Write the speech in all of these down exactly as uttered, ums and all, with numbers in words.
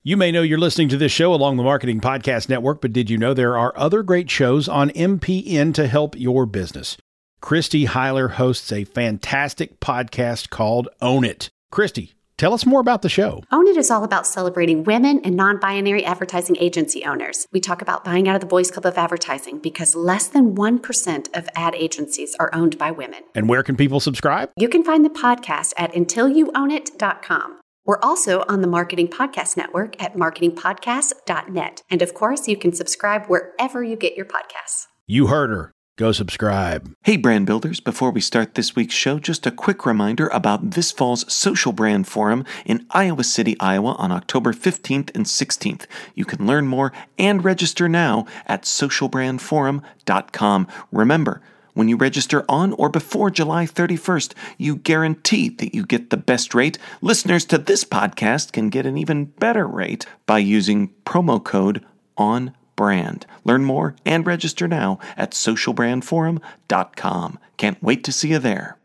You may know you're listening to this show along the Marketing Podcast Network, but did you know there are other great shows on M P N to help your business? Christy Heiler hosts a fantastic podcast called Own It. Christy, tell us more about the show. Own It is all about celebrating women and non-binary advertising agency owners. We talk about buying out of the Boys Club of Advertising because less than one percent of ad agencies are owned by women. And where can people subscribe? You can find the podcast at until you own it dot com. We're also on the Marketing Podcast Network at marketing podcast dot net. And of course, you can subscribe wherever you get your podcasts. You heard her. Go subscribe. Hey, brand builders. Before we start this week's show, just a quick reminder about this fall's Social Brand Forum in Iowa City, Iowa on October fifteenth and sixteenth. You can learn more and register now at social brand forum dot com. Remember, when you register on or before July thirty-first, you guarantee that you get the best rate. Listeners to this podcast can get an even better rate by using promo code ONBRAND. Learn more and register now at social brand forum dot com. Can't wait to see you there.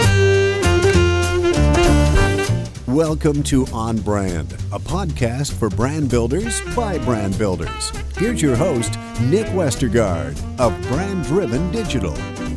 Welcome to On Brand, a podcast for brand builders by brand builders. Here's your host, Nick Westergaard of Brand Driven Digital.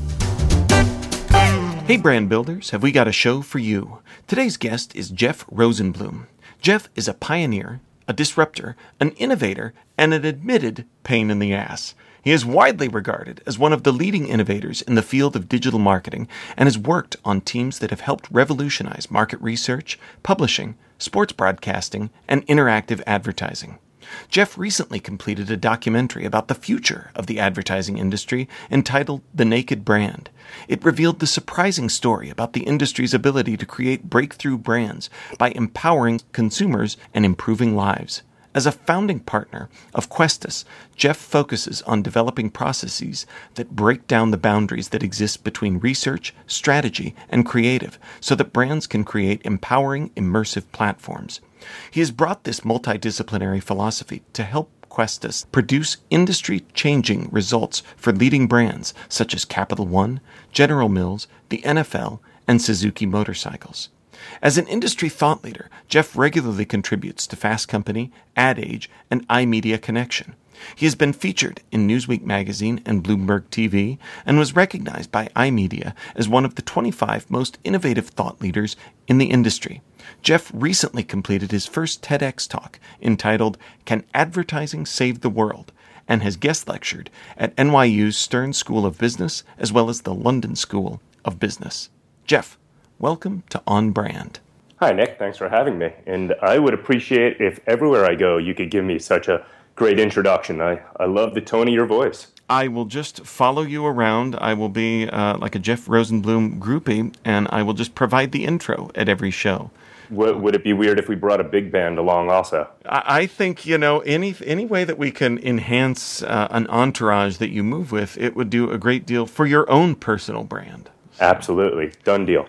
Hey, brand builders, have we got a show for you? Today's guest is Jeff Rosenblum. Jeff is a pioneer, a disruptor, an innovator, and an admitted pain in the ass. He is widely regarded as one of the leading innovators in the field of digital marketing and has worked on teams that have helped revolutionize market research, publishing, sports broadcasting, and interactive advertising. Jeff recently completed a documentary about the future of the advertising industry entitled The Naked Brand. It revealed the surprising story about the industry's ability to create breakthrough brands by empowering consumers and improving lives. As a founding partner of Questus, Jeff focuses on developing processes that break down the boundaries that exist between research, strategy, and creative so that brands can create empowering, immersive platforms. He has brought this multidisciplinary philosophy to help Questus produce industry-changing results for leading brands such as Capital One, General Mills, the N F L, and Suzuki Motorcycles. As an industry thought leader, Jeff regularly contributes to Fast Company, Ad Age, and iMedia Connection. He has been featured in Newsweek magazine and Bloomberg T V and was recognized by iMedia as one of the twenty-five most innovative thought leaders in the industry. Jeff recently completed his first TEDx talk entitled Can Advertising Save the World? And has guest lectured at N Y U's Stern School of Business as well as the London School of Business. Jeff, welcome to On Brand. Hi, Nick. Thanks for having me. And I would appreciate if everywhere I go, you could give me such a great introduction. I, I love the tone of your voice. I will just follow you around. I will be uh, like a Jeff Rosenblum groupie, and I will just provide the intro at every show. Would, would it be weird if we brought a big band along also? I, I think, you know, any any way that we can enhance uh, an entourage that you move with, it would do a great deal for your own personal brand. Absolutely. Done deal.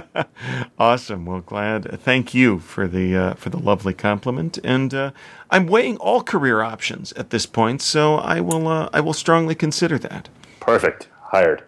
Awesome. Well, glad. Thank you for the uh, for the lovely compliment. And uh, I'm weighing all career options at this point, so I will uh, I will strongly consider that. Perfect. Hired.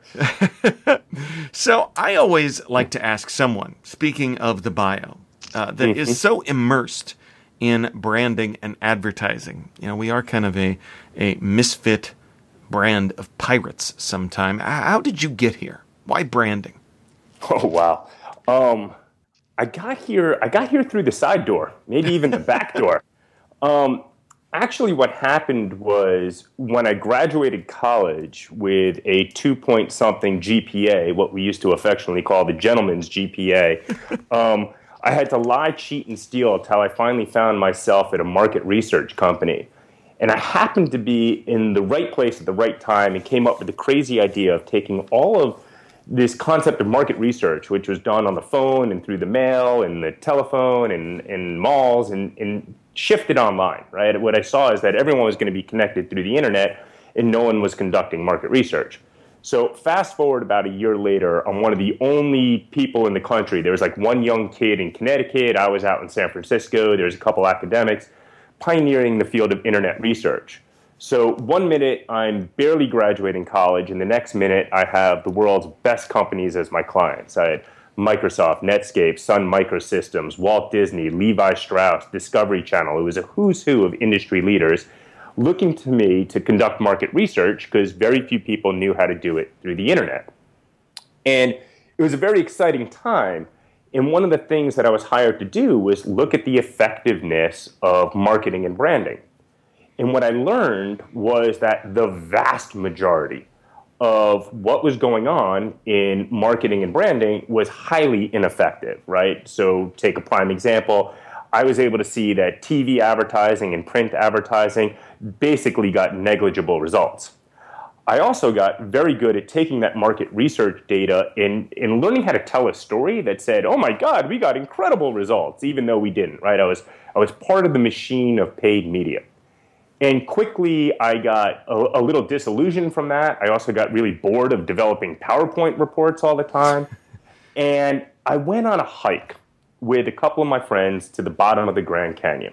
So I always like to ask someone, speaking of the bio, uh, that mm-hmm. is so immersed in branding and advertising. You know, we are kind of a a misfit brand of pirates sometime. How did you get here? Why branding? Oh, wow. Um, I got here I got here through the side door, maybe even the back door. Um, actually, what happened was when I graduated college with a two-point-something G P A, what we used to affectionately call the gentleman's G P A, um, I had to lie, cheat, and steal until I finally found myself at a market research company. And I happened to be in the right place at the right time and came up with the crazy idea of taking all of this concept of market research, which was done on the phone and through the mail and the telephone and, and malls, and, and shifted online, right? What I saw is that everyone was going to be connected through the internet and no one was conducting market research. So fast forward about a year later, I'm one of the only people in the country. There was like one young kid in Connecticut. I was out in San Francisco. There was a couple academics pioneering the field of internet research. So one minute I'm barely graduating college, and the next minute I have the world's best companies as my clients. I had Microsoft, Netscape, Sun Microsystems, Walt Disney, Levi Strauss, Discovery Channel. It was a who's who of industry leaders looking to me to conduct market research because very few people knew how to do it through the internet. And it was a very exciting time. And one of the things that I was hired to do was look at the effectiveness of marketing and branding. And what I learned was that the vast majority of what was going on in marketing and branding was highly ineffective, right? So take a prime example. I was able to see that T V advertising and print advertising basically got negligible results. I also got very good at taking that market research data and, and learning how to tell a story that said, oh my God, we got incredible results, even though we didn't, right? I was, I was part of the machine of paid media. And quickly, I got a, a little disillusioned from that. I also got really bored of developing PowerPoint reports all the time. And I went on a hike with a couple of my friends to the bottom of the Grand Canyon.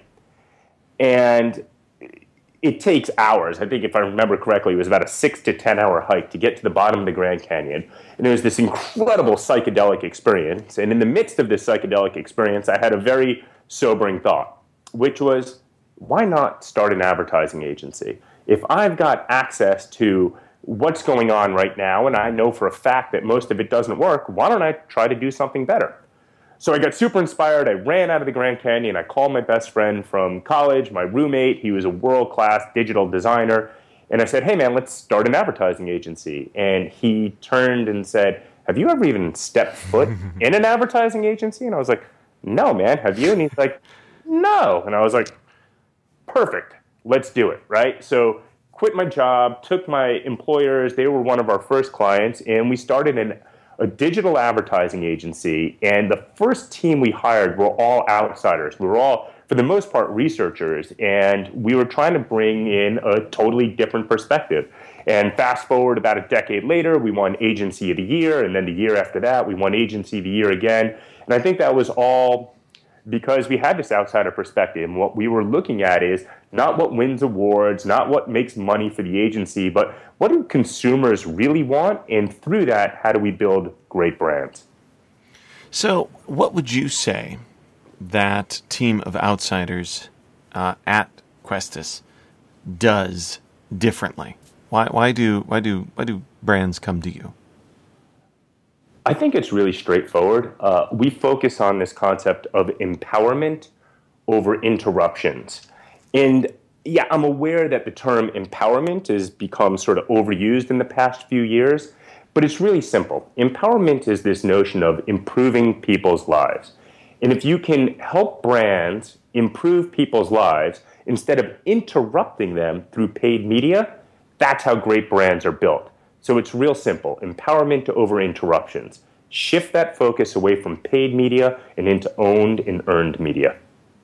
And it takes hours. I think if I remember correctly, it was about a six to ten hour hike to get to the bottom of the Grand Canyon. And it was this incredible psychedelic experience. And in the midst of this psychedelic experience, I had a very sobering thought, which was, why not start an advertising agency? If I've got access to what's going on right now, and I know for a fact that most of it doesn't work, why don't I try to do something better? So I got super inspired. I ran out of the Grand Canyon. I called my best friend from college, my roommate. He was a world-class digital designer. And I said, hey, man, let's start an advertising agency. And he turned and said, have you ever even stepped foot in an advertising agency? And I was like, no, man, have you? And he's like, no. And I was like, perfect. Let's do it, right? So quit my job, took my employers. They were one of our first clients. And we started an a digital advertising agency, and the first team we hired were all outsiders. We were all, for the most part, researchers, and we were trying to bring in a totally different perspective. And fast forward about a decade later, we won Agency of the Year, and then the year after that, we won Agency of the Year again. And I think that was all because we had this outsider perspective. And what we were looking at is not what wins awards, not what makes money for the agency, but what do consumers really want? And through that, how do we build great brands? So what would you say that team of outsiders uh, at Questus does differently? Why, why do why do why do brands come to you? I think it's really straightforward. Uh, we focus on this concept of empowerment over interruptions. And yeah, I'm aware that the term empowerment has become sort of overused in the past few years, but it's really simple. Empowerment is this notion of improving people's lives. And if you can help brands improve people's lives instead of interrupting them through paid media, that's how great brands are built. So it's real simple, empowerment over interruptions. Shift that focus away from paid media and into owned and earned media.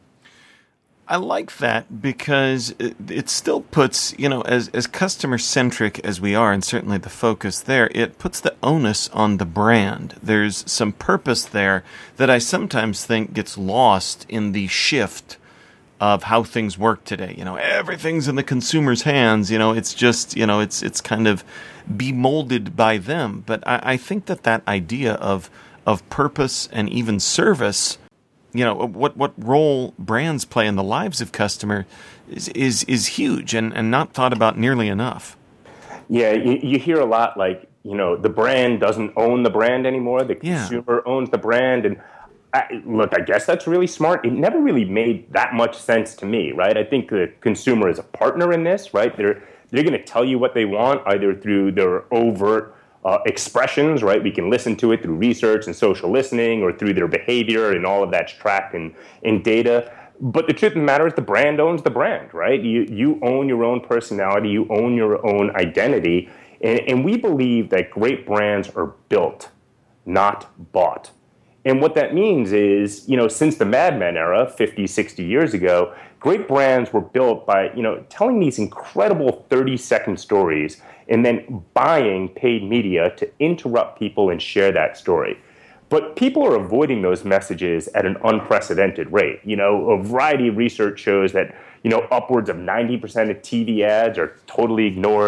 I like that because it, it still puts, you know, as, as customer-centric as we are, and certainly the focus there, it puts the onus on the brand. There's some purpose there that I sometimes think gets lost in the shift of how things work today. You know, everything's in the consumer's hands. You know, it's just, you know, it's it's kind of be molded by them. But I, I think that that idea of of purpose and even service, you know, what what role brands play in the lives of customer is is, is huge and, and not thought about nearly enough. Yeah, you, you hear a lot like, you know, the brand doesn't own the brand anymore. The Yeah. consumer owns the brand. And I, look, I guess that's really smart. It never really made that much sense to me, right? I think the consumer is a partner in this, right? They're they're going to tell you what they want either through their overt uh, expressions, right? We can listen to it through research and social listening, or through their behavior, and all of that's tracked in, in data. But the truth of the matter is the brand owns the brand, right? You you own your own personality, you own your own identity, and, and we believe that great brands are built, not bought. And what that means is, you know, since the Mad Men era, fifty, sixty years ago, great brands were built by, you know, telling these incredible thirty-second stories and then buying paid media to interrupt people and share that story. But people are avoiding those messages at an unprecedented rate. You know, a variety of research shows that, you know, upwards of ninety percent of T V ads are totally ignored.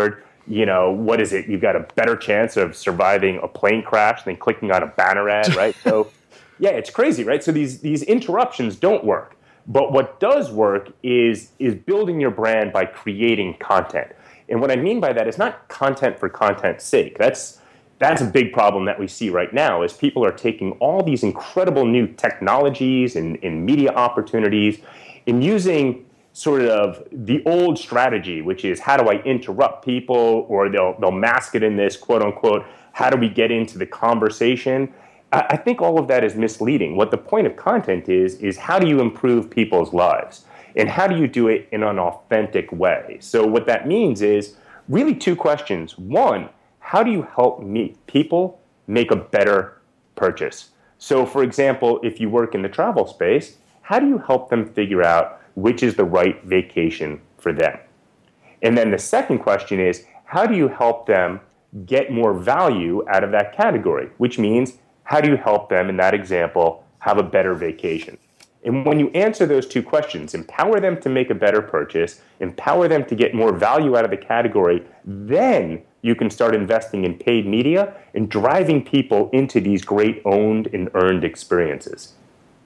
you know, what is it? You've got a better chance of surviving a plane crash than clicking on a banner ad, right? So, yeah, it's crazy, right? So these these interruptions don't work. But what does work is is building your brand by creating content. And what I mean by that is not content for content's sake. That's that's a big problem that we see right now is people are taking all these incredible new technologies and, and media opportunities and using sort of the old strategy, which is how do I interrupt people, or they'll they'll mask it in this quote unquote, how do we get into the conversation? I, I think all of that is misleading. What the point of content is, is how do you improve people's lives? And how do you do it in an authentic way? So what that means is really two questions. One, how do you help me, people make a better purchase? So for example, if you work in the travel space, how do you help them figure out which is the right vacation for them? And then the second question is, how do you help them get more value out of that category? Which means, how do you help them, in that example, have a better vacation? And when you answer those two questions, empower them to make a better purchase, empower them to get more value out of the category, then you can start investing in paid media and driving people into these great owned and earned experiences.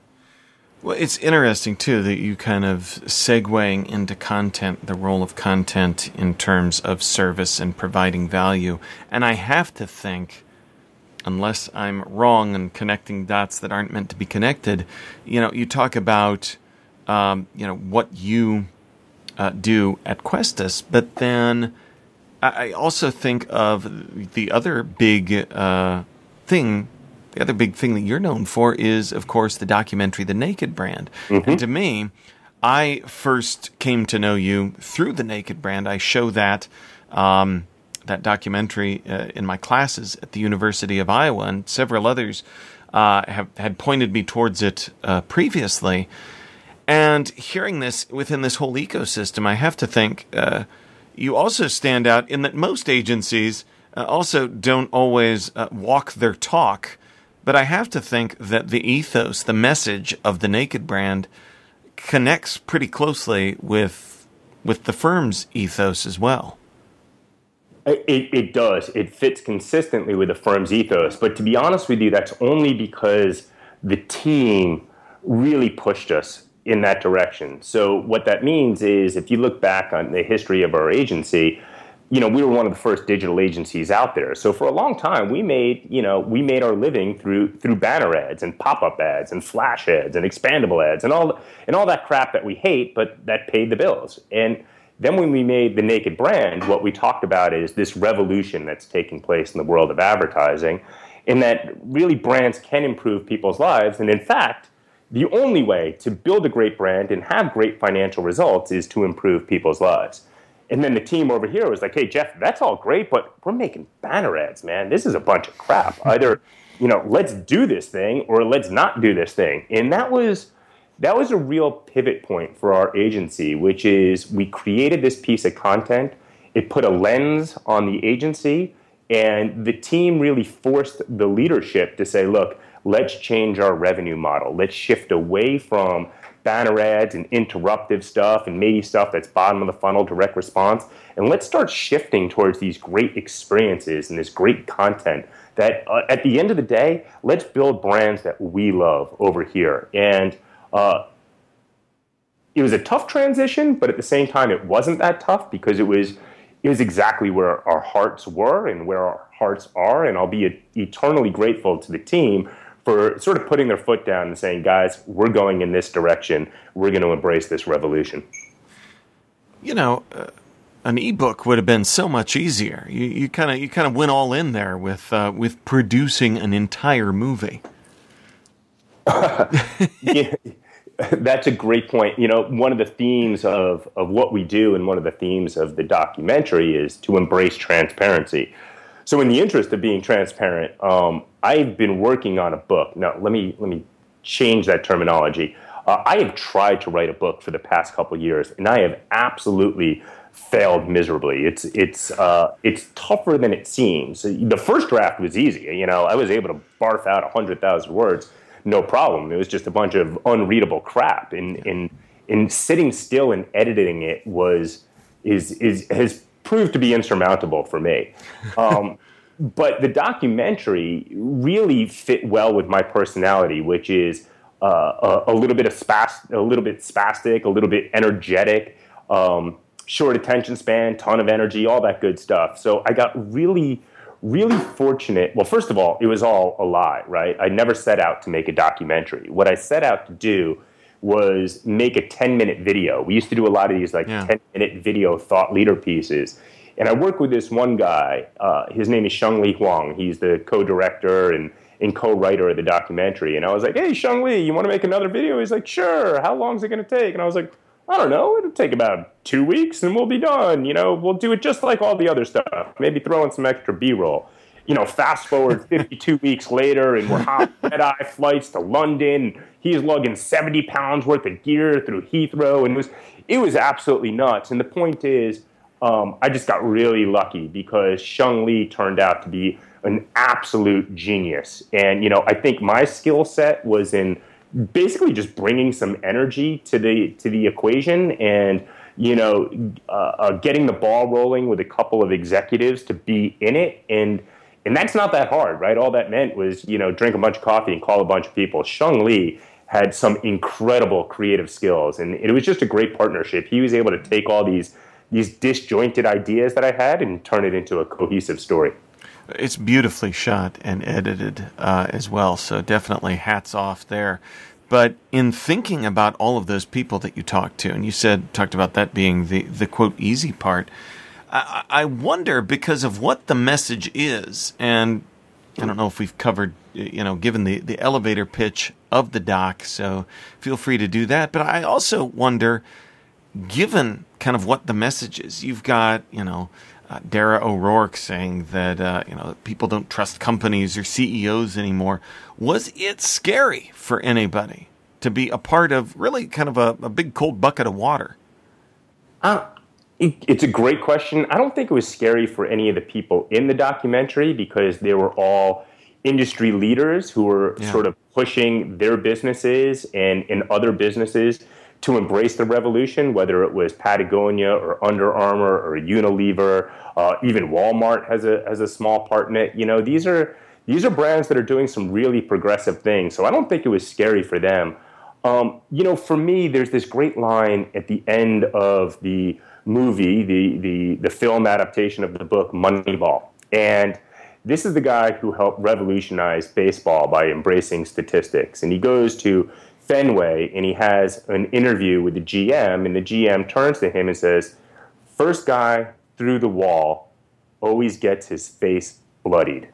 Well, it's interesting, too, that you kind of segueing into content, the role of content in terms of service and providing value. And I have to think, unless I'm wrong and connecting dots that aren't meant to be connected, you know, you talk about, um, you know, what you uh, do at Questus, but then I also think of the other big uh, thing. The other big thing that you're known for is, of course, the documentary The Naked Brand. Mm-hmm. And to me, I first came to know you through The Naked Brand. I show that um, that documentary uh, in my classes at the University of Iowa, and several others uh, have had pointed me towards it uh, previously. And hearing this within this whole ecosystem, I have to think uh, you also stand out in that most agencies uh, also don't always uh, walk their talk. But I have to think that the ethos, the message of the Naked Brand connects pretty closely with with the firm's ethos as well. It, it does. It fits consistently with the firm's ethos. But to be honest with you, that's only because the team really pushed us in that direction. So what that means is if you look back on the history of our agency, you know, we were one of the first digital agencies out there. So for a long time, we made, you know, we made our living through through banner ads and pop-up ads and flash ads and expandable ads and all and all that crap that we hate, but that paid the bills. And then when we made the Naked Brand, what we talked about is this revolution that's taking place in the world of advertising, in that really brands can improve people's lives. And in fact, the only way to build a great brand and have great financial results is to improve people's lives. And then the team over here was like, hey, Jeff, that's all great, but we're making banner ads, man. This is a bunch of crap. Either, you know, let's do this thing or let's not do this thing. And that was that was a real pivot point for our agency, which is we created this piece of content. It put a lens on the agency, and the team really forced the leadership to say, look, let's change our revenue model. Let's shift away from banner ads and interruptive stuff and maybe stuff that's bottom of the funnel direct response. And let's start shifting towards these great experiences and this great content that uh, at the end of the day, let's build brands that we love over here. And uh, it was a tough transition, but at the same time, it wasn't that tough because it was it was exactly where our hearts were and where our hearts are. And I'll be eternally grateful to the team for sort of putting their foot down and saying, guys, we're going in this direction. We're going to embrace this revolution. You know, uh, an ebook would have been so much easier. You kind of you kind of went all in there with uh, with producing an entire movie. Yeah, that's a great point. You know, one of the themes of, of what we do and one of the themes of the documentary is to embrace transparency. So in the interest of being transparent, um, I've been working on a book. Now, let me let me change that terminology. Uh, I have tried to write a book for the past couple of years, and I have absolutely failed miserably. It's it's uh, it's tougher than it seems. The first draft was easy. You know, I was able to barf out one hundred thousand words, no problem. It was just a bunch of unreadable crap. And in in sitting still and editing it was is is has proved to be insurmountable for me. Um, but the documentary really fit well with my personality, which is uh, a, a little bit of spast, a little bit spastic, a little bit energetic, um, short attention span, ton of energy, all that good stuff. So I got really, really fortunate. Well, first of all, it was all a lie, right? I never set out to make a documentary. What I set out to do was make a ten-minute video. We used to do a lot of these like ten-minute video thought leader pieces. And I worked with this one guy. Uh, his name is Sheng-Li Huang. He's the co-director and, and co-writer of the documentary. And I was like, hey, Sheng-Li, you want to make another video? He's like, sure. How long is it going to take? And I was like, I don't know. It'll take about two weeks and we'll be done. You know, we'll do it just like all the other stuff. Maybe throw in some extra B-roll. You know, fast forward fifty-two weeks later, and we're hopping red-eye flights to London. He's lugging seventy pounds worth of gear through Heathrow, and it was it was absolutely nuts. And the point is, um, I just got really lucky because Sheng-Li turned out to be an absolute genius. And you know, I think my skill set was in basically just bringing some energy to the to the equation, and you know, uh, uh, getting the ball rolling with a couple of executives to be in it. And And that's not that hard, right? All that meant was, you know, drink a bunch of coffee and call a bunch of people. Sheng-Li had some incredible creative skills, and it was just a great partnership. He was able to take all these these disjointed ideas that I had and turn it into a cohesive story. It's beautifully shot and edited uh, as well, so definitely hats off there. But in thinking about all of those people that you talked to, and you said talked about that being the, the quote, easy part, I, I wonder, because of what the message is, and I don't know if we've covered, you know, given the, the elevator pitch of the doc, so feel free to do that. But I also wonder, given kind of what the message is, you've got, you know, uh, Dara O'Rourke saying that, uh, you know, people don't trust companies or C E Os anymore. Was it scary for anybody to be a part of really kind of a, a big cold bucket of water? Uh It's a great question. I don't think it was scary for any of the people in the documentary because they were all industry leaders who were yeah. sort of pushing their businesses and, and other businesses to embrace the revolution, whether it was Patagonia or Under Armour or Unilever, uh, even Walmart has a has a small part in it. You know, these are these are brands that are doing some really progressive things. So I don't think it was scary for them. Um, you know, for me, there's this great line at the end of the movie, the, the the film adaptation of the book Moneyball. And this is the guy who helped revolutionize baseball by embracing statistics. And he goes to Fenway and he has an interview with the G M, and the G M turns to him and says, first guy through the wall always gets his face bloodied.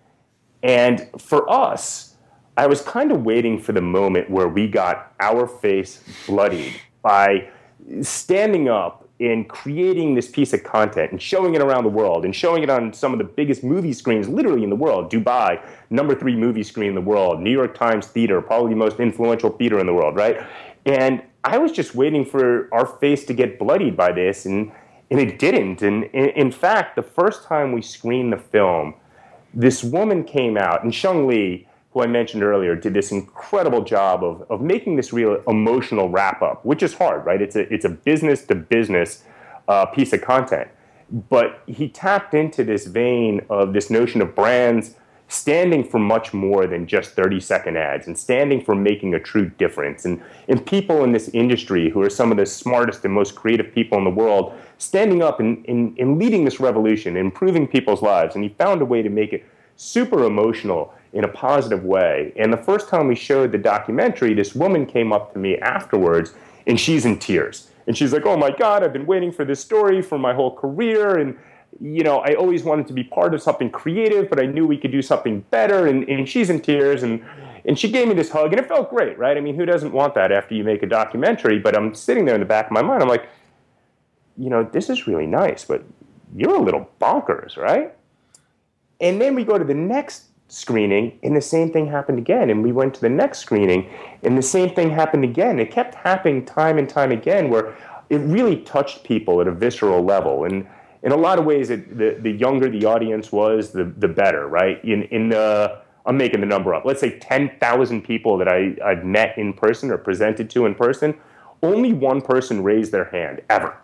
And for us, I was kind of waiting for the moment where we got our face bloodied by standing up in creating this piece of content and showing it around the world and showing it on some of the biggest movie screens literally in the world. Dubai, number three movie screen in the world. New York Times Theater, probably the most influential theater in the world, right? And I was just waiting for our face to get bloodied by this, and, and it didn't. And in, in fact, the first time we screened the film, this woman came out, and Sheng-Li, who I mentioned earlier, did this incredible job of, of making this real emotional wrap-up, which is hard, right? It's a it's a business-to-business uh, piece of content. But he tapped into this vein of this notion of brands standing for much more than just thirty-second ads and standing for making a true difference. And, and people in this industry who are some of the smartest and most creative people in the world standing up and, and, and leading this revolution, improving people's lives. And he found a way to make it super emotional in a positive way. And the first time we showed the documentary, this woman came up to me afterwards, and she's in tears. And she's like, oh my God, I've been waiting for this story for my whole career. And, you know, I always wanted to be part of something creative, but I knew we could do something better. And, and she's in tears. And, and she gave me this hug, and it felt great, right? I mean, who doesn't want that after you make a documentary? But I'm sitting there in the back of my mind, I'm like, you know, this is really nice, but you're a little bonkers, right? And then we go to the next screening, and the same thing happened again. And we went to the next screening, and the same thing happened again. It kept happening time and time again, where it really touched people at a visceral level. And in a lot of ways, it, the, the younger the audience was, the, the better, right? In, in the, I'm making the number up. Let's say ten thousand people that I, I've met in person or presented to in person, only one person raised their hand, ever.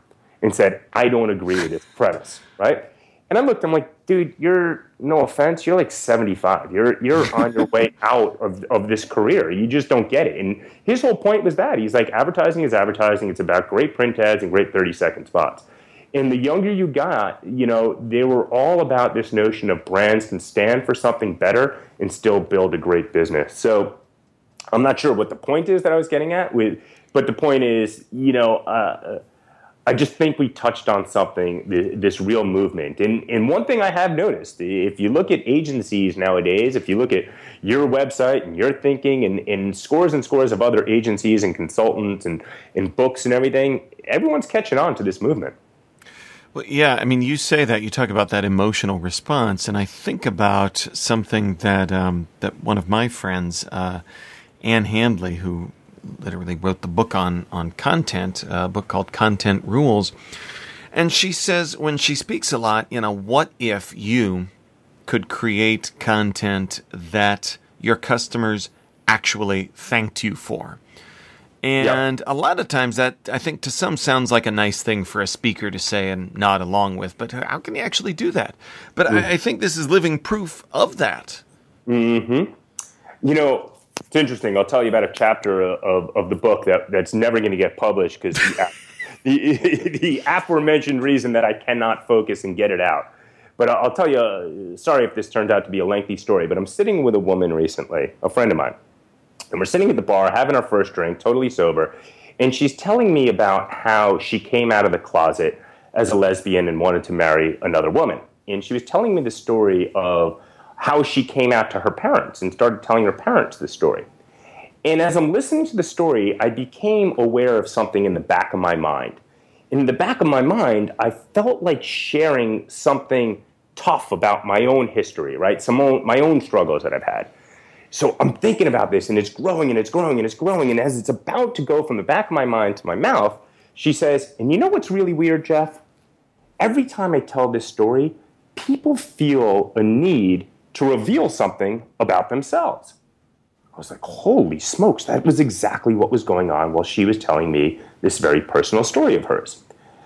and said, I don't agree with this premise, right? And I looked, I'm like, dude, you're, no offense, you're like seventy-five. You're you're on your way out of, of this career. You just don't get it. And his whole point was that. He's like, advertising is advertising. It's about great print ads and great thirty-second spots. And the younger you got, you know, they were all about this notion of brands can stand for something better and still build a great business. So I'm not sure what the point is that I was getting at, with, but the point is, you know, uh, I just think we touched on something, this real movement. And, and one thing I have noticed, if you look at agencies nowadays, if you look at your website and your thinking and, and scores and scores of other agencies and consultants and, and books and everything, everyone's catching on to this movement. Well, yeah, I mean, you say that, you talk about that emotional response, and I think about something that um, that one of my friends, uh, Ann Handley, who literally wrote the book on, on content, a book called Content Rules, and she says when she speaks a lot, you know, what if you could create content that your customers actually thanked you for? And yep. a lot of times that, I think, to some sounds like a nice thing for a speaker to say and nod along with, but how can you actually do that? But mm. I, I think this is living proof of that. Mm-hmm. You know, it's interesting. I'll tell you about a chapter of, of the book that, that's never going to get published because the, the, the aforementioned reason that I cannot focus and get it out. But I'll tell you, sorry if this turns out to be a lengthy story, but I'm sitting with a woman recently, a friend of mine. And we're sitting at the bar, having our first drink, totally sober, and she's telling me about how she came out of the closet as a lesbian and wanted to marry another woman. And she was telling me the story of how she came out to her parents and started telling her parents the story. And as I'm listening to the story, I became aware of something in the back of my mind. And in the back of my mind, I felt like sharing something tough about my own history, right? Some own, my own struggles that I've had. So I'm thinking about this, and it's growing, and it's growing, and it's growing, and as it's about to go from the back of my mind to my mouth, she says, and you know what's really weird, Jeff? Every time I tell this story, people feel a need to reveal something about themselves. I was like, holy smokes, that was exactly what was going on while she was telling me this very personal story of hers.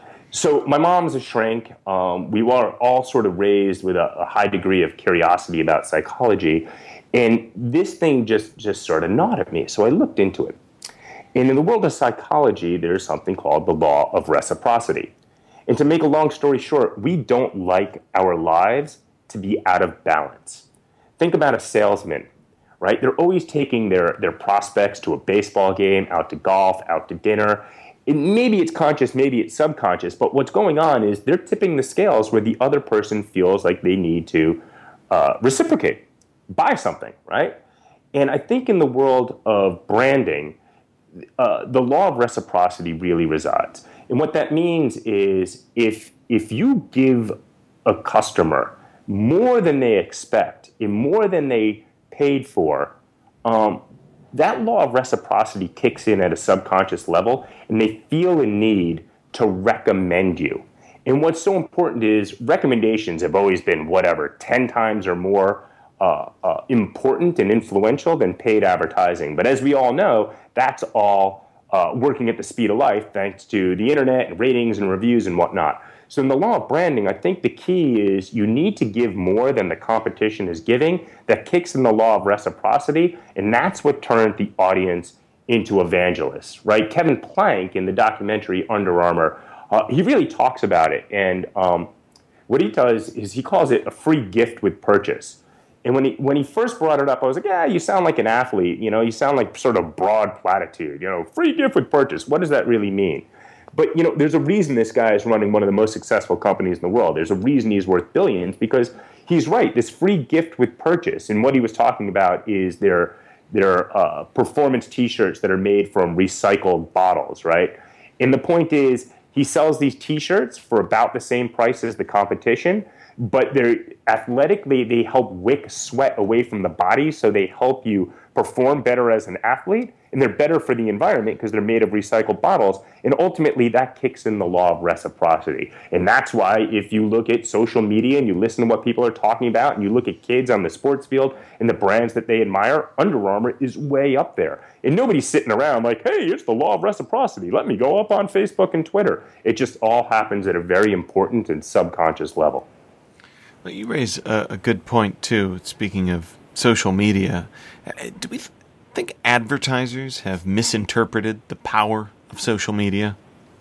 So my mom's a shrink. Um, we were all sort of raised with a, a high degree of curiosity about psychology. And this thing just, just sort of gnawed at me. So I looked into it. And in the world of psychology, there's something called the law of reciprocity. And to make a long story short, we don't like our lives to be out of balance. Think about a salesman, right? They're always taking their, their prospects to a baseball game, out to golf, out to dinner. And maybe it's conscious, maybe it's subconscious, but what's going on is they're tipping the scales where the other person feels like they need to uh, reciprocate. Buy something, right? And I think in the world of branding, uh, the law of reciprocity really resides. And what that means is if if you give a customer more than they expect and more than they paid for, um, that law of reciprocity kicks in at a subconscious level, and they feel a need to recommend you. And what's so important is recommendations have always been whatever, ten times or more Uh, uh, important and influential than paid advertising. But as we all know, that's all uh, working at the speed of life thanks to the internet and ratings and reviews and whatnot. So in the law of branding, I think the key is you need to give more than the competition is giving. That kicks in the law of reciprocity, and that's what turned the audience into evangelists, right? Kevin Plank in the documentary Under Armour, uh, he really talks about it. And um, what he does is he calls it a free gift with purchase. And when he when he first brought it up, I was like, yeah, you sound like an athlete. You know, you sound like sort of broad platitude. You know, free gift with purchase. What does that really mean? But, you know, there's a reason this guy is running one of the most successful companies in the world. There's a reason he's worth billions, because he's right. This free gift with purchase. And what he was talking about is their, their uh, performance T-shirts that are made from recycled bottles, right? And the point is, he sells these T-shirts for about the same price as the competition, but they're athletically, they help wick sweat away from the body, so they help you perform better as an athlete, and they're better for the environment because they're made of recycled bottles, and ultimately that kicks in the law of reciprocity. And that's why if you look at social media and you listen to what people are talking about, and you look at kids on the sports field and the brands that they admire, Under Armour is way up there. And nobody's sitting around like, hey, it's the law of reciprocity, let me go up on Facebook and Twitter. It just all happens at a very important and subconscious level. Well, you raise a, a good point, too, speaking of social media. Do we th- think advertisers have misinterpreted the power of social media?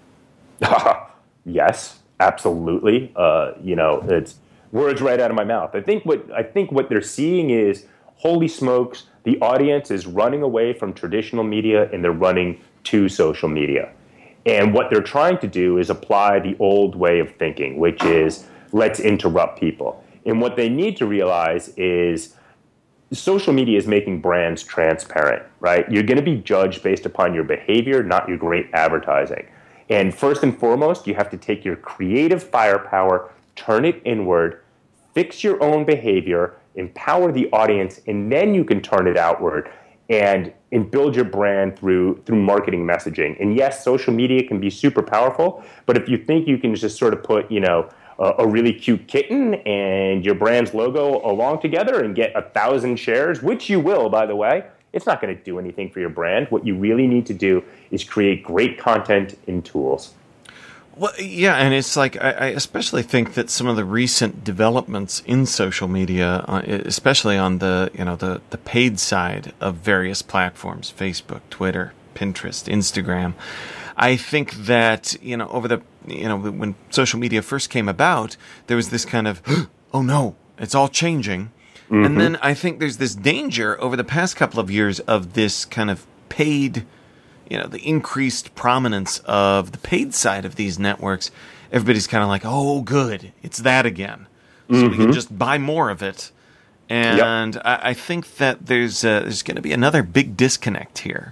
Yes, absolutely. Uh, you know, it's words right out of my mouth. I think what I think what they're seeing is, holy smokes, the audience is running away from traditional media and they're running to social media. And what they're trying to do is apply the old way of thinking, which is let's interrupt people. And what they need to realize is social media is making brands transparent, right? You're going to be judged based upon your behavior, not your great advertising. And first and foremost, you have to take your creative firepower, turn it inward, fix your own behavior, empower the audience, and then you can turn it outward and, and build your brand through through marketing messaging. And yes, social media can be super powerful, but if you think you can just sort of put, you know, a, a really cute kitten and your brand's logo along together and get a thousand shares, which you will, by the way, it's not going to do anything for your brand. What you really need to do is create great content and tools. Well, yeah, and it's like I, I especially think that some of the recent developments in social media, uh, especially on the you know the the paid side of various platforms, Facebook, Twitter, Pinterest, Instagram, I think that you know over the you know when social media first came about, there was this kind of oh no, it's all changing, mm-hmm. and then I think there's this danger over the past couple of years of this kind of paid. You know, the increased prominence of the paid side of these networks, everybody's kind of like, oh, good, it's that again. So mm-hmm. we can just buy more of it. And yep. I, I think that there's uh, there's going to be another big disconnect here.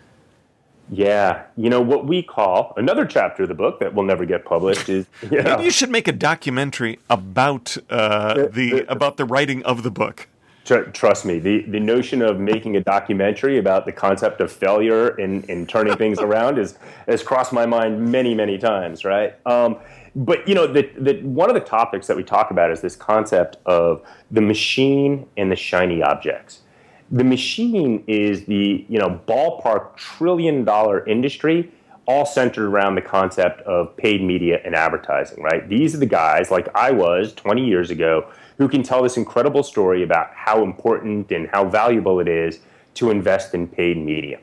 Yeah. You know, what we call, another chapter of the book that will never get published is... You know, maybe you should make a documentary about uh, the about the writing of the book. Trust me, the, the notion of making a documentary about the concept of failure and, and turning things around is, has crossed my mind many, many times, right? Um, but, you know, the, the, one of the topics that we talk about is this concept of the machine and the shiny objects. The machine is the, you know, ballpark trillion dollar industry all centered around the concept of paid media and advertising, right? These are the guys, like I was twenty years ago, who can tell this incredible story about how important and how valuable it is to invest in paid media.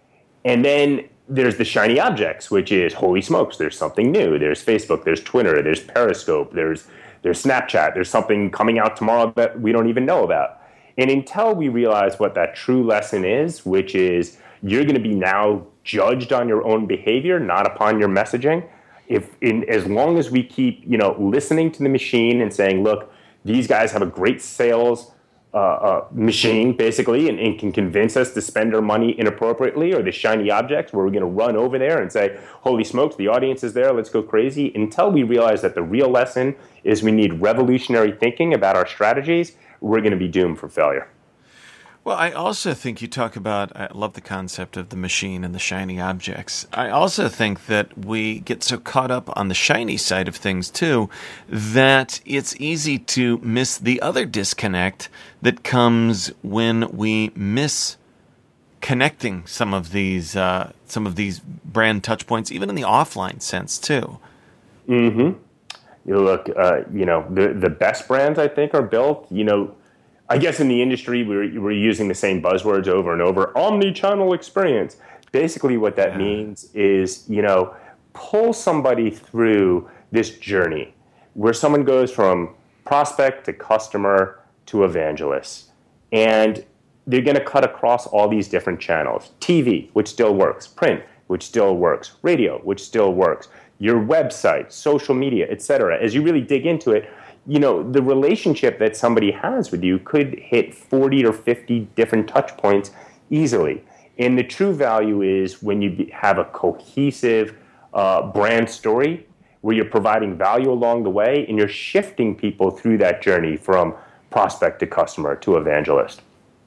And then there's the shiny objects, which is, holy smokes, there's something new. There's Facebook, there's Twitter, there's Periscope, there's there's Snapchat, there's something coming out tomorrow that we don't even know about. And until we realize what that true lesson is, which is you're going to be now judged on your own behavior, not upon your messaging, if in as long as we keep, you know, listening to the machine and saying, look, these guys have a great sales uh, uh, machine, basically, and, and can convince us to spend our money inappropriately, or the shiny objects where we're going to run over there and say, holy smokes, the audience is there, let's go crazy, until we realize that the real lesson is we need revolutionary thinking about our strategies, we're going to be doomed for failure. Well, I also think you talk about, I love the concept of the machine and the shiny objects. I also think that we get so caught up on the shiny side of things, too, that it's easy to miss the other disconnect that comes when we miss connecting some of these uh, some of these brand touch points, even in the offline sense, too. Mm-hmm. You look, uh, you know, the, the best brands, I think, are built, you know, I guess in the industry, we're, we're using the same buzzwords over and over. Omni-channel experience. Basically what that yeah. means is, you know, pull somebody through this journey where someone goes from prospect to customer to evangelist. And they're going to cut across all these different channels. T V, which still works. Print, which still works. Radio, which still works. Your website, social media, et cetera. As you really dig into it, you know, the relationship that somebody has with you could hit forty or fifty different touch points easily. And the true value is when you have a cohesive uh, brand story where you're providing value along the way and you're shifting people through that journey from prospect to customer to evangelist.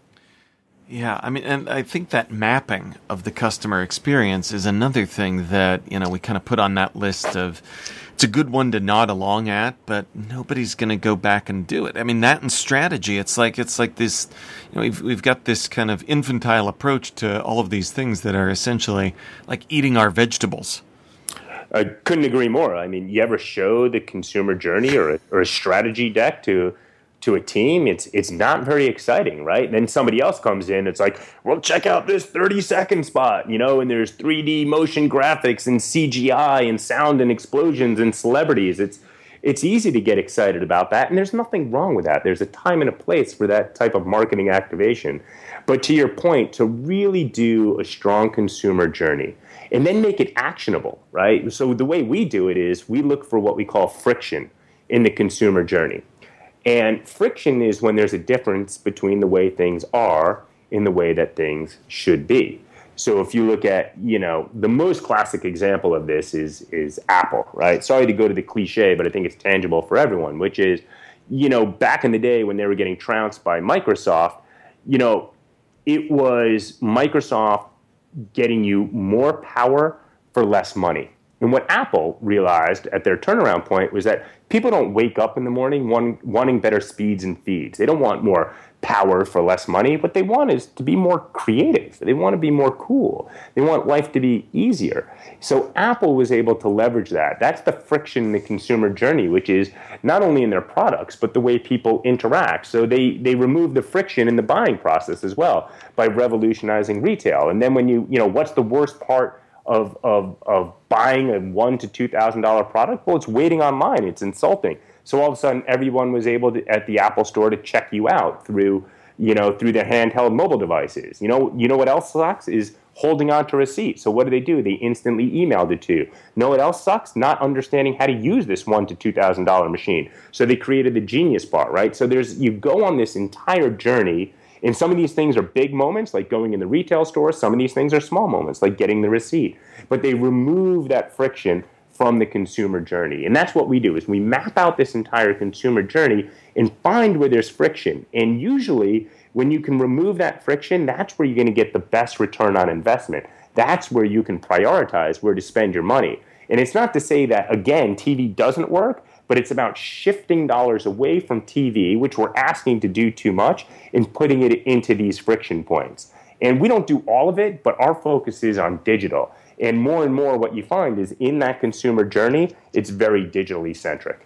Yeah, I mean, and I think that mapping of the customer experience is another thing that, you know, we kind of put on that list of, it's a good one to nod along at, but nobody's going to go back and do it. I mean, that and strategy, it's like, it's like this, you know, we've, we've got this kind of infantile approach to all of these things that are essentially like eating our vegetables. I couldn't agree more. I mean, you ever show the consumer journey or a, or a strategy deck to to a team, it's it's not very exciting, right? And then somebody else comes in, it's like, well, check out this thirty second spot, you know, and there's three D motion graphics and C G I and sound and explosions and celebrities. It's it's easy to get excited about that, and there's nothing wrong with that. There's a time and a place for that type of marketing activation. But to your point, to really do a strong consumer journey and then make it actionable, right? So the way we do it is we look for what we call friction in the consumer journey. And friction is when there's a difference between the way things are and the way that things should be. So if you look at, you know, the most classic example of this is is Apple, right? Sorry to go to the cliche, but I think it's tangible for everyone, which is, you know, back in the day when they were getting trounced by Microsoft, you know, it was Microsoft getting you more power for less money. And what Apple realized at their turnaround point was that people don't wake up in the morning wanting, wanting better speeds and feeds. They don't want more power for less money. What they want is to be more creative. They want to be more cool. They want life to be easier. So Apple was able to leverage that. That's the friction in the consumer journey, which is not only in their products, but the way people interact. So they, they remove the friction in the buying process as well by revolutionizing retail. And then when you, you know, what's the worst part of of of buying a one to two thousand dollar product? Well, it's waiting online. It's insulting. So all of a sudden, everyone was able to, at the Apple Store, to check you out through you know through their handheld mobile devices. You know you know what else sucks is holding on to receipt. So what do they do? They instantly emailed it to you. Know what else sucks? Not understanding how to use this one to two thousand dollar machine. So they created the Genius Bar, right? So there's you go on this entire journey. And some of these things are big moments, like going in the retail store. Some of these things are small moments, like getting the receipt. But they remove that friction from the consumer journey. And that's what we do, is we map out this entire consumer journey and find where there's friction. And usually, when you can remove that friction, that's where you're going to get the best return on investment. That's where you can prioritize where to spend your money. And it's not to say that, again, T V doesn't work, but it's about shifting dollars away from T V, which we're asking to do too much, and putting it into these friction points. And we don't do all of it, but our focus is on digital. And more and more what you find is in that consumer journey, it's very digitally centric.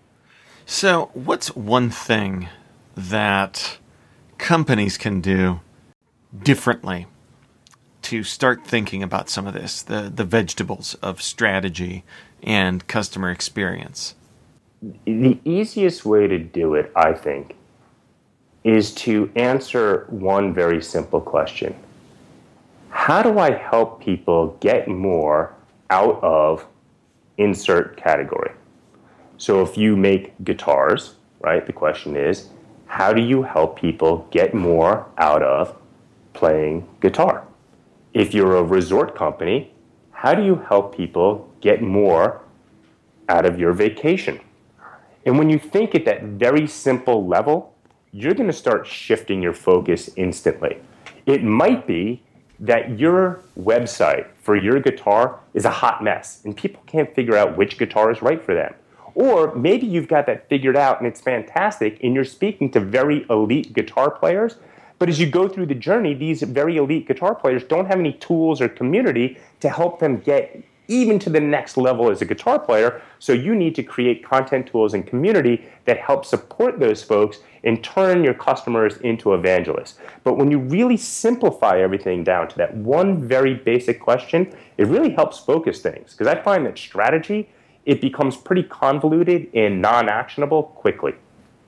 So what's one thing that companies can do differently to start thinking about some of this, the, the vegetables of strategy and customer experience? The easiest way to do it, I think, is to answer one very simple question. How do I help people get more out of insert category? So if you make guitars, right, the question is, how do you help people get more out of playing guitar? If you're a resort company, how do you help people get more out of your vacation? And when you think at that very simple level, you're going to start shifting your focus instantly. It might be that your website for your guitar is a hot mess and people can't figure out which guitar is right for them. Or maybe you've got that figured out and it's fantastic and you're speaking to very elite guitar players, but as you go through the journey, these very elite guitar players don't have any tools or community to help them get even to the next level as a guitar player. So you need to create content tools and community that help support those folks and turn your customers into evangelists. But when you really simplify everything down to that one very basic question, it really helps focus things. Because I find that strategy, it becomes pretty convoluted and non-actionable quickly.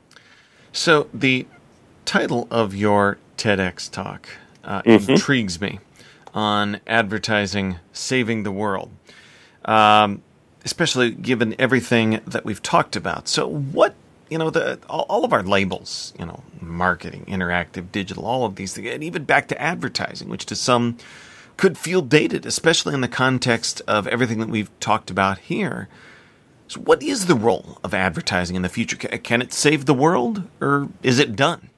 So the title of your TEDx talk uh, mm-hmm. intrigues me, on advertising saving the world, um, especially given everything that we've talked about. So what, you know, the all, all of our labels, you know, marketing, interactive, digital, all of these things, and even back to advertising, which to some could feel dated, especially in the context of everything that we've talked about here. So what is the role of advertising in the future? Can it save the world, or is it done?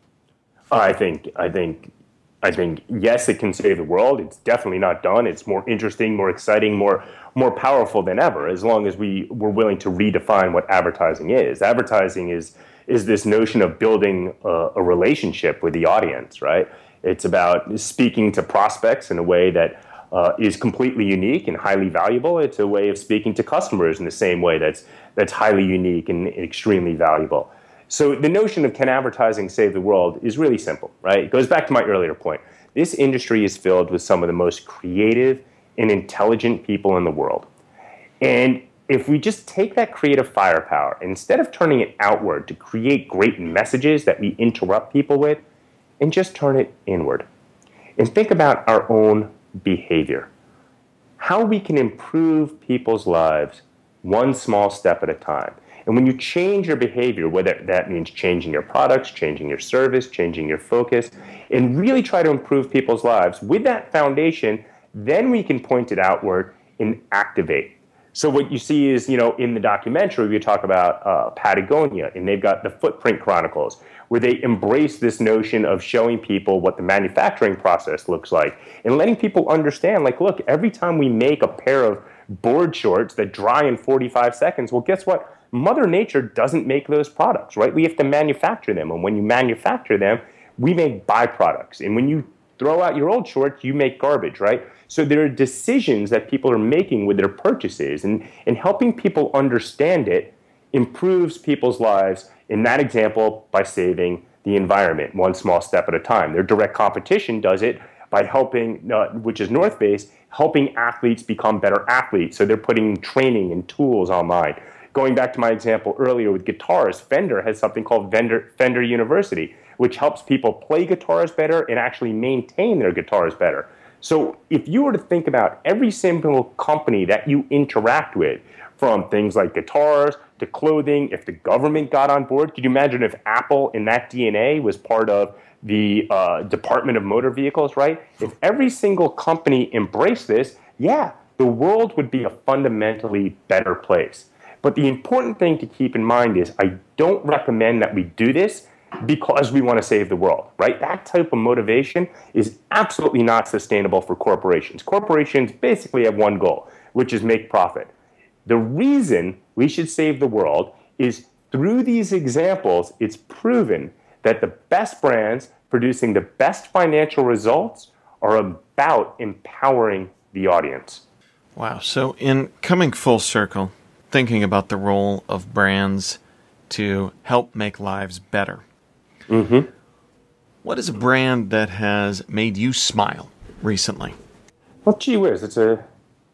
I think, I think, I think, yes, it can save the world. It's definitely not done. It's more interesting, more exciting, more, more powerful than ever, as long as we were willing to redefine what advertising is. Advertising is, is this notion of building a, a relationship with the audience, right? It's about speaking to prospects in a way that uh, is completely unique and highly valuable. It's a way of speaking to customers in the same way that's that's highly unique and extremely valuable. So the notion of can advertising save the world is really simple, right? It goes back to my earlier point. This industry is filled with some of the most creative and intelligent people in the world. And if we just take that creative firepower, instead of turning it outward to create great messages that we interrupt people with, and just turn it inward, and think about our own behavior, how we can improve people's lives one small step at a time. And when you change your behavior, whether that means changing your products, changing your service, changing your focus, and really try to improve people's lives, with that foundation, then we can point it outward and activate. So what you see is, you know, in the documentary, we talk about uh, Patagonia, and they've got the Footprint Chronicles, where they embrace this notion of showing people what the manufacturing process looks like and letting people understand, like, look, every time we make a pair of board shorts that dry in forty-five seconds, well, guess what? Mother Nature doesn't make those products, right? We have to manufacture them. And when you manufacture them, we make byproducts. And when you throw out your old shorts, you make garbage, right? So there are decisions that people are making with their purchases, and, and helping people understand it improves people's lives, in that example, by saving the environment one small step at a time. Their direct competition does it by helping, uh, which is North Face, helping athletes become better athletes. So they're putting training and tools online. Going back to my example earlier with guitars, Fender has something called Fender, Fender University, which helps people play guitars better and actually maintain their guitars better. So if you were to think about every single company that you interact with, from things like guitars to clothing, if the government got on board, could you imagine if Apple in that D N A was part of the uh, Department of Motor Vehicles, right? If every single company embraced this, yeah, the world would be a fundamentally better place. But the important thing to keep in mind is I don't recommend that we do this because we want to save the world, right? That type of motivation is absolutely not sustainable for corporations. Corporations basically have one goal, which is make profit. The reason we should save the world is through these examples, it's proven that the best brands producing the best financial results are about empowering the audience. Wow. So in coming full circle, thinking about the role of brands to help make lives better, mm-hmm. what is a brand that has made you smile recently? Well, gee whiz, it's a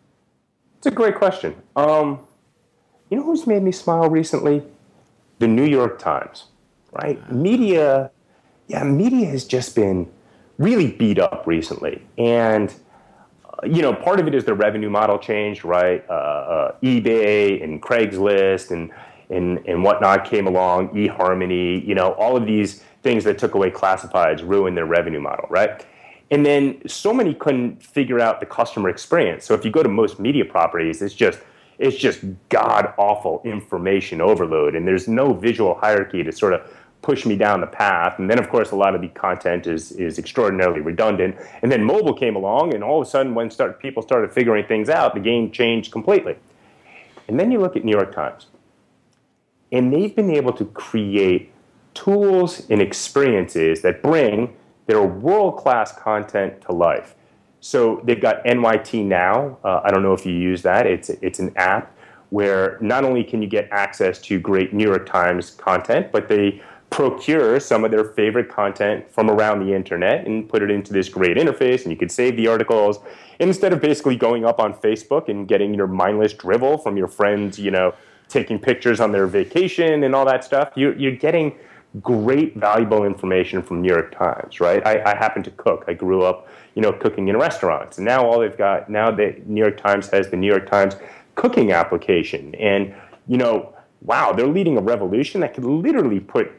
it's a great question. Um, you know who's made me smile recently? The New York Times, right? Media, yeah, media has just been really beat up recently, and uh, you know, part of it is the revenue model changed, right? Uh, uh, eBay and Craigslist and and and whatnot came along. eHarmony, you know, all of these things that took away classifieds ruined their revenue model, right? And then so many couldn't figure out the customer experience. So if you go to most media properties, it's just it's just god-awful information overload, and there's no visual hierarchy to sort of push me down the path. And then, of course, a lot of the content is is extraordinarily redundant. And then mobile came along, and all of a sudden, when start, people started figuring things out, the game changed completely. And then you look at New York Times, and they've been able to create tools and experiences that bring their world-class content to life. So they've got N Y T Now. Uh, I don't know if you use that. It's it's an app where not only can you get access to great New York Times content, but they procure some of their favorite content from around the internet and put it into this great interface, and you can save the articles. Instead of basically going up on Facebook and getting your mindless drivel from your friends, you know, taking pictures on their vacation and all that stuff, you're, you're getting great, valuable information from New York Times, right? I, I happen to cook. I grew up, you know, cooking in restaurants. And now all they've got, now the New York Times has the New York Times cooking application. And, you know, wow, they're leading a revolution that could literally put,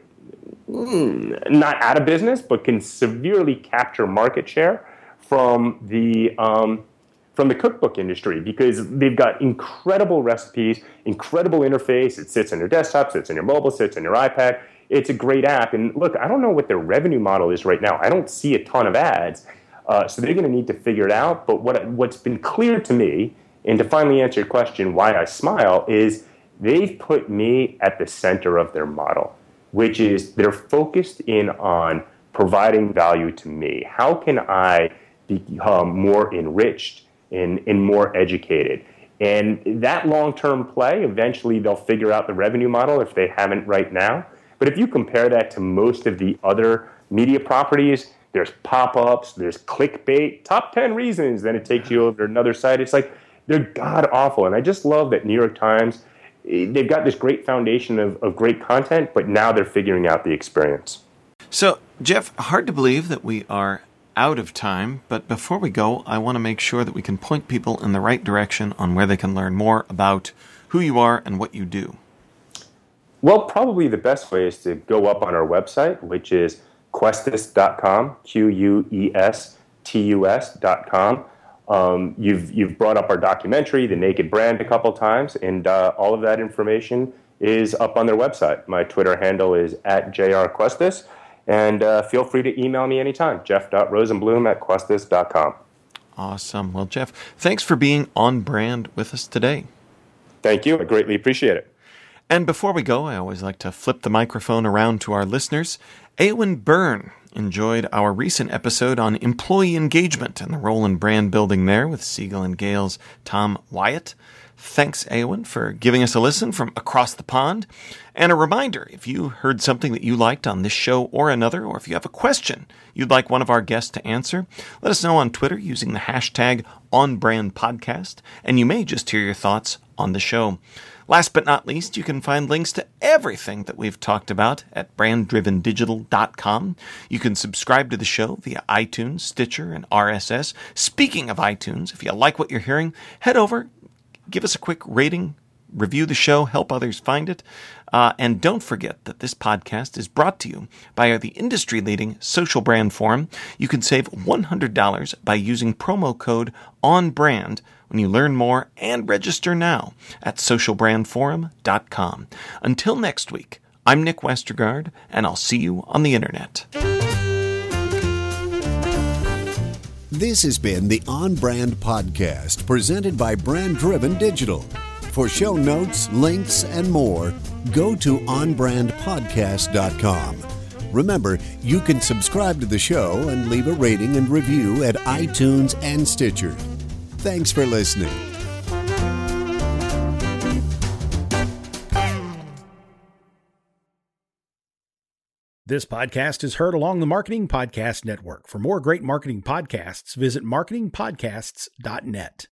mm, not out of business, but can severely capture market share from the, um, from the cookbook industry because they've got incredible recipes, incredible interface. It sits on your desktop, sits on your mobile, sits on your iPad. It's a great app. And look, I don't know what their revenue model is right now. I don't see a ton of ads. Uh, so they're going to need to figure it out. But what what's been clear to me, and to finally answer your question, why I smile, is they've put me at the center of their model, which is they're focused in on providing value to me. How can I become more enriched and, and more educated? And that long-term play, eventually they'll figure out the revenue model if they haven't right now. But if you compare that to most of the other media properties, there's pop-ups, there's clickbait, top ten reasons, then it takes you over to another site. It's like they're god-awful. And I just love that New York Times, they've got this great foundation of, of great content, but now they're figuring out the experience. So, Jeff, hard to believe that we are out of time, but before we go, I want to make sure that we can point people in the right direction on where they can learn more about who you are and what you do. Well, probably the best way is to go up on our website, which is questus dot com, Q U E S T U S dot com. Um, you've you've brought up our documentary, The Naked Brand, a couple times, and uh, all of that information is up on their website. My Twitter handle is at J R Questus, and uh, feel free to email me anytime, jeff dot rosenblum at questus dot com. Awesome. Well, Jeff, thanks for being on brand with us today. Thank you. I greatly appreciate it. And before we go, I always like to flip the microphone around to our listeners. Eowyn Byrne enjoyed our recent episode on employee engagement and the role in brand building there with Siegel and Gale's Tom Wyatt. Thanks, Eowyn, for giving us a listen from across the pond. And a reminder, if you heard something that you liked on this show or another, or if you have a question you'd like one of our guests to answer, let us know on Twitter using the hashtag OnBrandPodcast, and you may just hear your thoughts on the show. Last but not least, you can find links to everything that we've talked about at brand driven digital dot com. You can subscribe to the show via iTunes, Stitcher, and R S S. Speaking of iTunes, if you like what you're hearing, head over, give us a quick rating, review the show, help others find it. Uh, and don't forget that this podcast is brought to you by the industry-leading Social Brand Forum. You can save one hundred dollars by using promo code ONBRAND when you learn more and register now at social brand forum dot com. Until next week, I'm Nick Westergaard, and I'll see you on the internet. This has been the On Brand Podcast, presented by Brand Driven Digital. For show notes, links, and more, go to on brand podcast dot com. Remember, you can subscribe to the show and leave a rating and review at iTunes and Stitcher. Thanks for listening. This podcast is heard along the Marketing Podcast Network. For more great marketing podcasts, visit marketing podcasts dot net.